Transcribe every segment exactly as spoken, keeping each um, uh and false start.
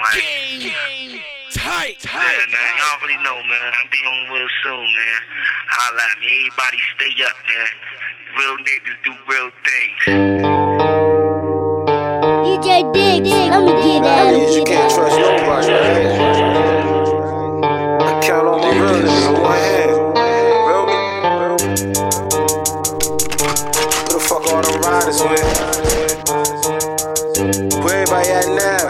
man. Game, game, tight, tight. Yeah, man, y'all already know, man. I'll be on real soon, man. Holla at me. Everybody stay up, man. Real niggas do real things. D J Diggs, let me get that. You can't trust nobody, man. I count all my real niggas on one hand. Feel me? Who the fuck all them riders with? Where everybody at now?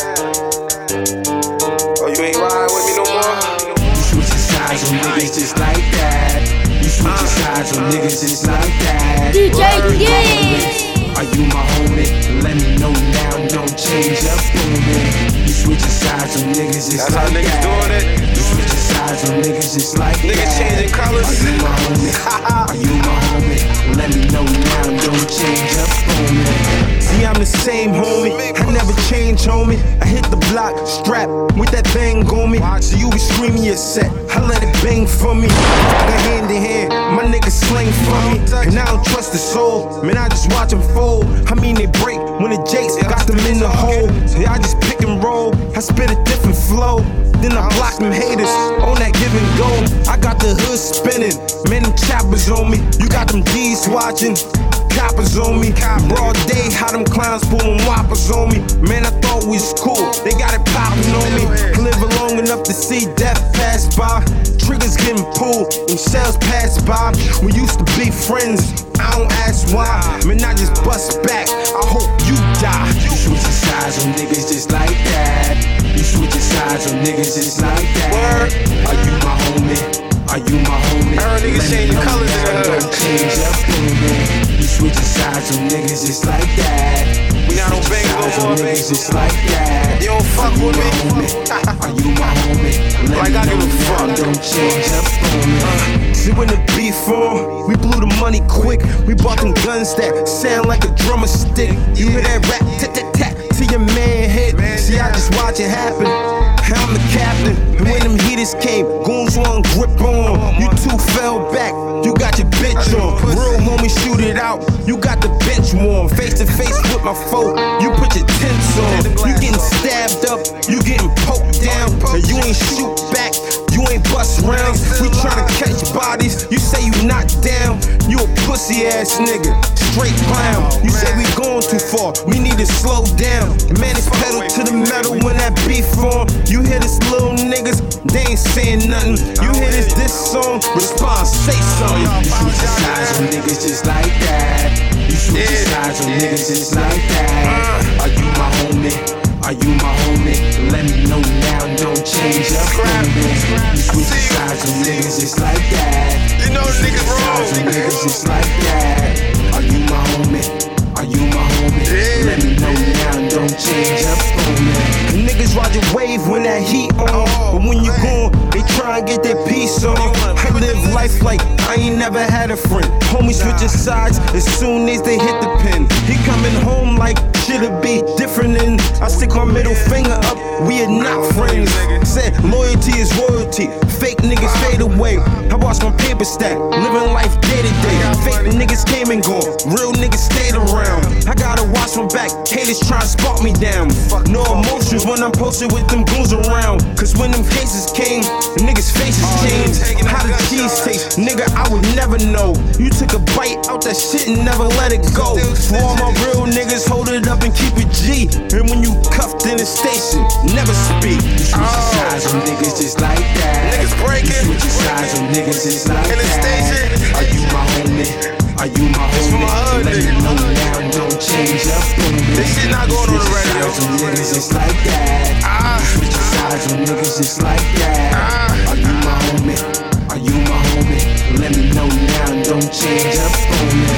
Oh, you ain't riding with me no more? You switchin' sides on niggas just like that. You switchin' sides on niggas just like that. D J Diggs, are you my homie? Let me know now, don't change up on me. You switchin' sides on niggas just That's how like niggas that. doing it. You switchin' sides on niggas just like Niggas that. changing colors. Are you my homie? Are you my homie? Let me know now, don't change up on me. See, I'm the same homie, I never change, homie. I hit the block, strap, with that bang on me. So you be screaming your set, I let it bang for me. Go hand in hand, my niggas slang for me. And I don't trust the soul, man, I just watch them fold. I mean they break when the Jakes got them in the hole. See, I just pick and roll, I spit a different flow. Then I block them haters on that give and go. I got the hood spinning, man, them choppers on me. You got them G's watching, coppers on me. Broad day, how them clowns pulling whoppers on me. Man, I thought we was cool, they got it popping on me. Living long enough to see death pass by. Triggers getting pulled and shells pass by. We used to be friends, I don't ask why. Man, I just bust back, I hope you die. You switchin' sides on niggas just like that. You switchin' sides on niggas just like that. Word. Are you my homie? Are you my homie? I heard niggas Let me changing know colors in now, the hood. don't change up on me. You switchin' sides on niggas just like that. We not on bang no Sides on more. niggas just like that. You don't fuck with me. Are you my homie? Let Like me I give know a now, fuck. don't change up on me. See when the beef on, we blew the money quick. We bought them guns that sound like a drummer stick. You hear that rap, tat tat tat, till your man hit. See, I just watch it happen. I'm the captain. And when them heaters came, goons on grip on. You two fell back, you got your bitch on. Real homie, shoot it out. You got the bench warm. Face to face with my foe, you put your tents on. You getting stabbed up, you getting poked down. And you ain't shoot back, you ain't bust rounds. We tryna catch bodies, you say you not down. You a pussy ass nigga, straight clown. You say we going too far, we need to slow down. Man, it's pedal to the metal when that beef on. You hear this little niggas, they ain't saying nothing. You hear this this song, respond, say something. You switchin' sides on niggas just like that. You switchin' sides on niggas just like that. Are you my homie? Are you my homie? Let me know now, don't change up on me. You switchin' sides on niggas just like that. You know the niggas Sides on wrong. niggas just like that. Are you my homie? Are you my homie? Yeah. Let me know now, don't change up on me. Niggas ride your wave when that heat on. But when you gone, they try and get their piece on. I live life like I ain't never had a friend. Homies switching sides as soon as they hit the pin. He coming home like shit'll be different, and I stick my middle finger up. We are not friends. Said loyalty is royalty. Fake niggas fade away. I watch my paper stack, living life day to day. Fake niggas came and gone, real niggas stayed around. I gotta watch my back, haters try to spot me down. No emotions when I'm posted with them goons around. Cause when them cases came, the niggas' faces changed. How the cheese taste, nigga, I would never know. You took a bite out that shit and never let it go. For all my real niggas, hold it up and keep it G. And when you cuffed in the station, never speak. You switchin' sides on niggas just like that. Niggas breaking. You switchin' sides on niggas just like In the that. station. Are you my homie? Are you my for homie? my hood Let me niggas. know now, don't change up on me. This shit not going on the radio. Sides on niggas just like that. Ah. Switchin' sides on niggas just like that. Ah. Are you my homie? Are you my homie? Let me know now, don't change up on me.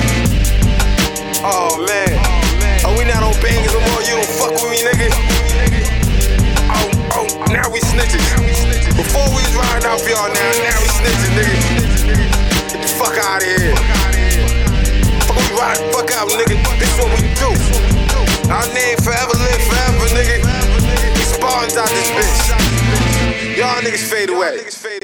Oh man. Oh, we not on bangers no more. You don't fuck with me, nigga. Oh, oh, now we snitches. Before we was riding out for y'all now, now we snitches, nigga. Get the fuck out of here. Fuck we ride the fuck out, nigga. This is what we do. Our name forever live forever, nigga. We Spartans out this bitch. Y'all niggas fade away.